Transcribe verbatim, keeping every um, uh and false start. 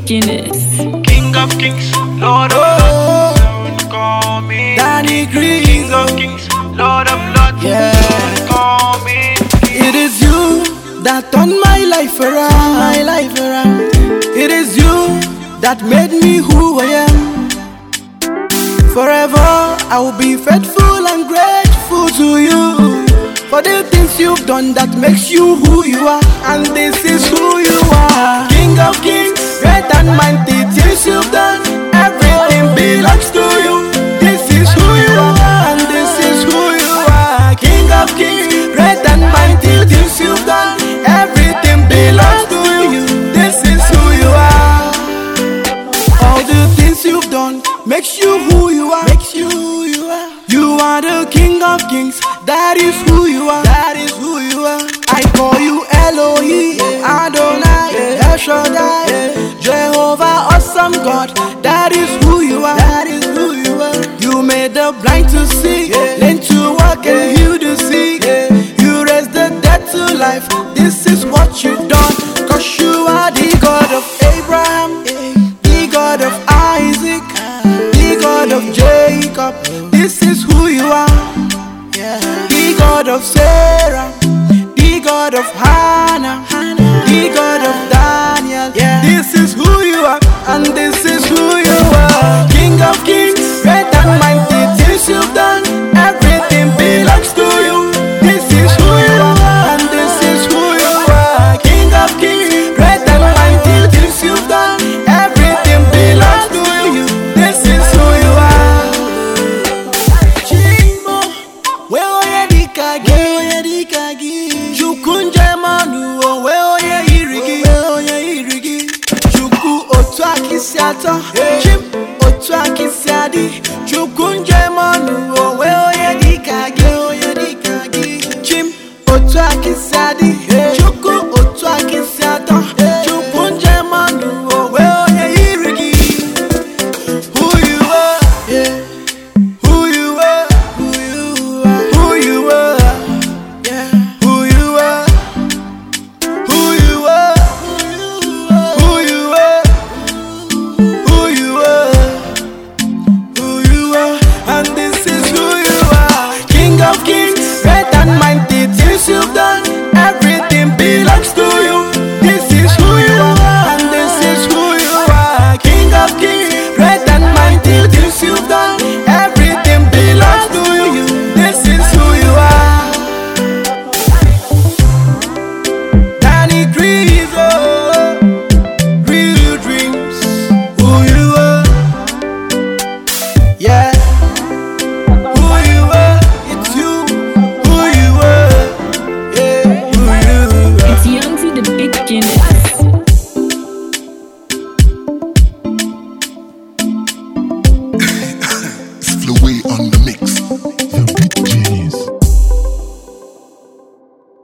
Guinness. King of kings, Lord of lords, soon call me. Danny Green. King of kings, Lord of lords, Yeah. soon call me. It is you that turned my life around, my life around. It is you that made me who I am. Forever I will be faithful and grateful to you for the things you've done that makes you who you are. And this is who you are. King of kings, great and mighty things you've done. Everything belongs to you. This is who you are, and this is who you are. King of kings, great and mighty things you've done. Everything belongs to you. This is who you are. All the things you've done makes you who you are. Makes you who you are. You are the King of kings. That is who you are. That is who you are. I call you Elohim, Adonai, El Shaddai, Jehovah, awesome God. That is who you are. That is who you are. You made the blind to see, lame to walk and heal the sick. You raised the dead to life. This is what you've done. Cause you are the God of Abraham, the God of Isaac, the God of Jacob. This is who you are. The God of Sarah, the God of Hannah, the God of Daniel. This is who you are, and this is who you are. King of kings, great and mighty things you've done. Everything belongs to you. This is who you are, and this is who you are. King of kings, great and mighty things you've done. Everything belongs to you. This is who you are. Chimo, we oye dikagi, oye dikagi. Chukunje manu, we oye irigi, we oye irigi. Chuku otu akisiato, chim otu akisiadi.